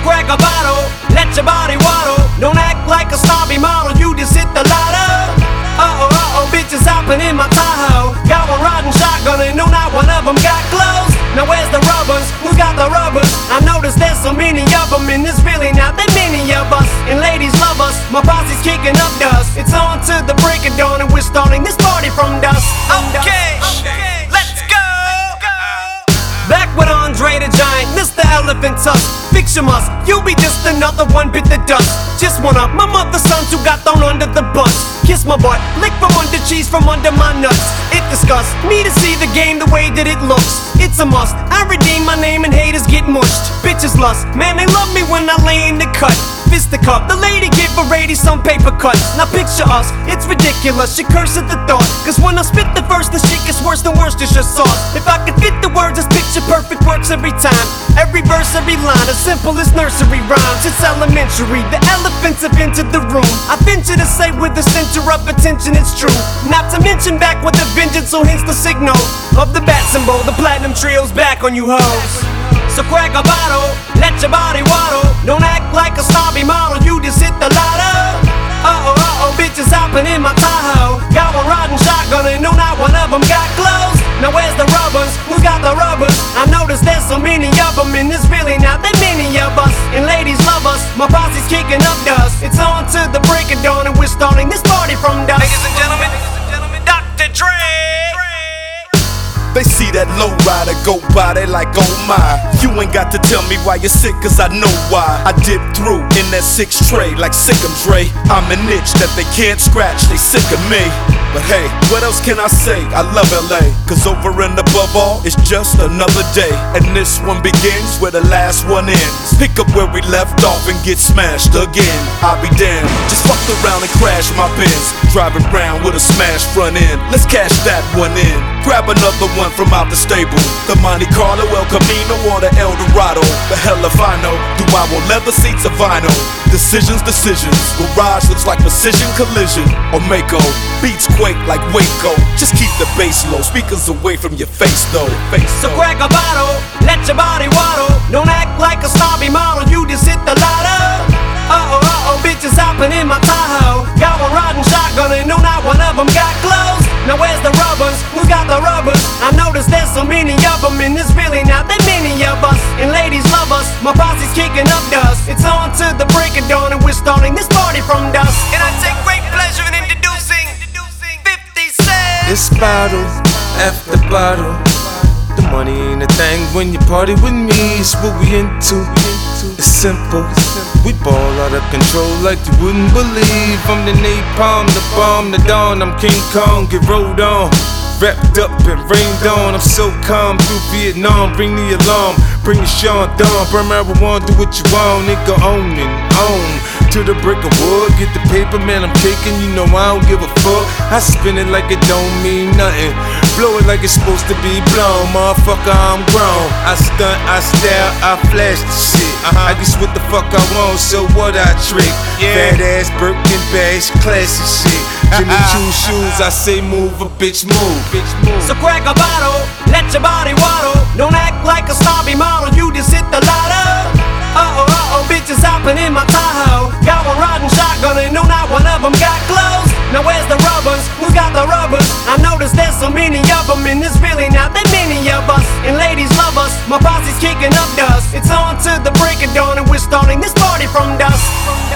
crack a bottle, let your body waddle. Don't act like a snobby model, you just hit the lotto. Bitches hopping in my Tahoe. Got one riding shotgun and no, not one of them got clothes. Now where's the rubbers? Who's got the rubbers? I notice there's so many of them, and there's really not that many of us. And ladies love us, my posse's kicking up dust. It's on to the break of dawn, and we're starting this party from dusk. Okay, let's go. Back with Andre the Giant, Mr. Elephant Tusk. Picture us, you'll be just another one bit the dust. Just one of my mother's sons who got thrown under the bus. Kiss my butt, lick from under cheese from under my nuts. It disgusts me to see the game the way that it looks. It's a must, I redeem my name and haters get mushed. Bitches lust, man they love me when I lay in the cut. Fisticuff, the lady give a lady some paper cuts. Now picture us, it's ridiculous, she curse at the thought. Cause when I spit the verse, the shit gets worse than worse, it's just sauce. If I could fit the words, this picture perfect works every time. Every verse, every line, as simple as nursery rhymes. It's elementary, the elephants have entered the room. I venture to say with the center of attention it's true. Not to mention back with the vengeance, so hence the signal of the bat symbol. The platinum trio's back on you hoes. So crack a bottle, let your body waddle. Don't act like a snobby model, you just hit the lotto. Bitches hopping in my Tahoe. Got one riding shotgun and no, not one of them got clothes. Now where's the rubbers? Who's got the rubbers? I notice there's so many of them, and there's really not that many of us. And ladies love us, my posse's kicking up dust. It's on to the break of dawn, and we're starting this party from dusk. Ladies and gentlemen, Dr. Dre. They see that low rider go by, they like, oh my. You ain't got to tell me why you're sick, cause I know why. I dip through in that 6 tray like Sick'em Dre. I'm an itch that they can't scratch, they sick of me. But hey, what else can I say? I love LA, cause over and above all, it's just another day. And this one begins where the last one ends. Pick up where we left off and get smashed again. I'll be damned, just fucked around and crashed my Benz. Driving around with a smashed front end. Let's cash that one in. Grab another one from out the stable. The Monte Carlo, El Camino, or the El Dorado. The hell if I know, do I want leather seats or vinyl? Decisions, garage looks like precision collision or Mako. Beats quake like Waco. Just keep the bass low, speakers away from your face though. So crack a bottle, let your body waddle. Don't act like a snobby model, you just hit the lotto. Bitches hopping in my Tahoe. Got one riding shotgun and no, not one of them got clothes. Now where's the rubbers? Who's got the rubbers? I notice there's so many of them, and there's really not that many of us. And ladies love us, my posse's kicking up dust. It's on to the break of dawn, and we're starting this party from dusk. And I take great pleasure in introducing 50 Cent. It's bottle after bottle. The money ain't a thing when you party with me. It's what we into. It's simple. We ball out of control like you wouldn't believe. I'm the napalm, the bomb, the dawn. I'm King Kong, get rolled on. Wrapped up and rained on. I'm so calm through Vietnam. Bring the alarm, bring the Sean Dawn. Burn marijuana, do what you want. Nigga on and on. To the brick of wood, get the paper, man, I'm taking. You know I don't give a fuck. I spin it like it don't mean nothing. Blow it like it's supposed to be blown. Motherfucker, I'm grown. I stunt, I style, I flash the shit. I guess what the fuck I want, so what I trick. Fat ass Birkin bags, classy shit. Jimmy Choo shoes, I say move, a bitch move. So crack a bottle, let your body waddle. Don't act like a snobby model, you just hit the lotto. Bitches hopping in my Tahoe. Got one riding shotgun and no, not one of them got clothes. Now where's the rubbers? Who's got the rubbers? I notice there's so many of them, and there's really not that many of us. And ladies love us, my posse's kicking up dust. It's on to the break of dawn, and we're starting this party from dusk.